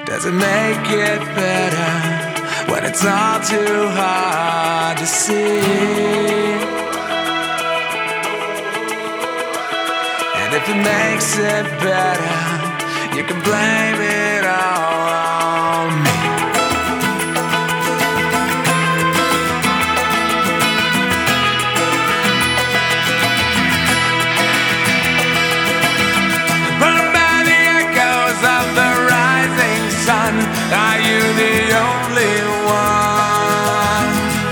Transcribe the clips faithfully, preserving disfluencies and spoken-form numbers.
Does it make it better when it's all too hard to see? And if it makes it better, you can blame it all on me. Burned by the echoes of the rising sun, are you the only one?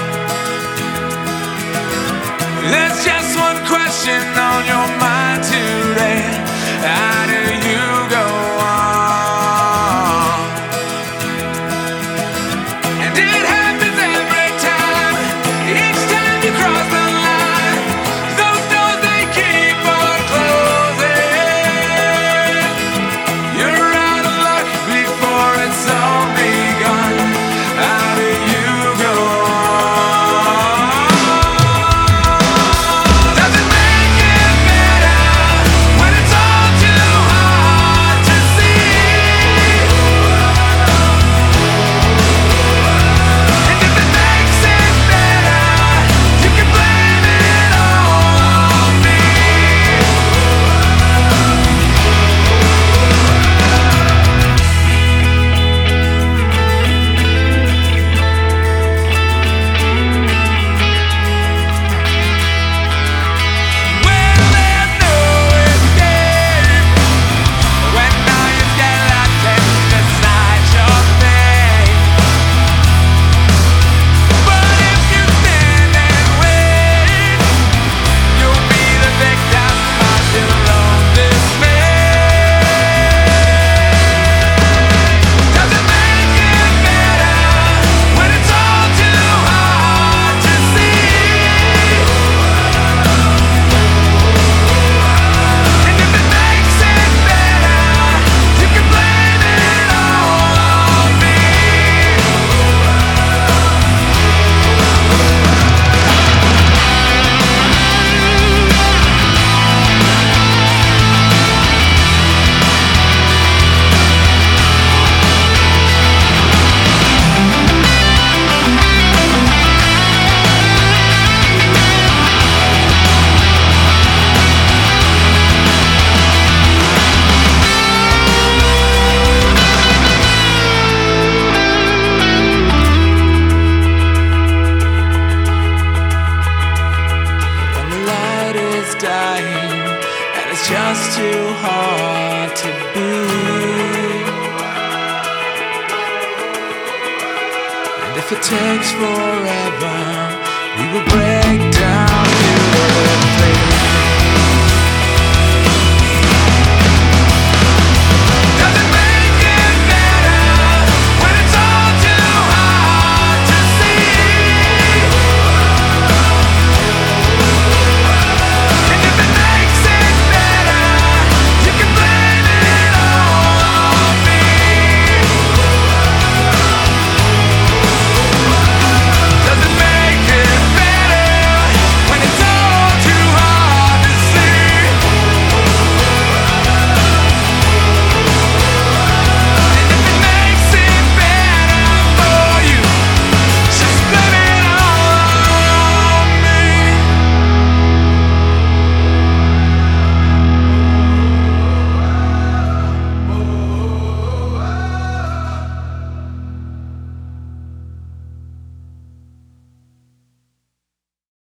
There's just one question on your mind today: how do you go on? And it happens every time, each time you cross the line. Those doors, they keep on closing. You're out of luck before it's all begun. How do you go on? Does it make it better when it's all too hard to see? And if it makes it better, you can blame it all on me. Well, there's no escape when all you get locked inside your thing. But if you stand and wait, you'll be the victim of your own dismay. Does it make it better when it's all too hard to see? And if it makes it better, you can blame it all on me. When the light is dying and it's just too hard to be, and if it takes forever, we will break down beautifully.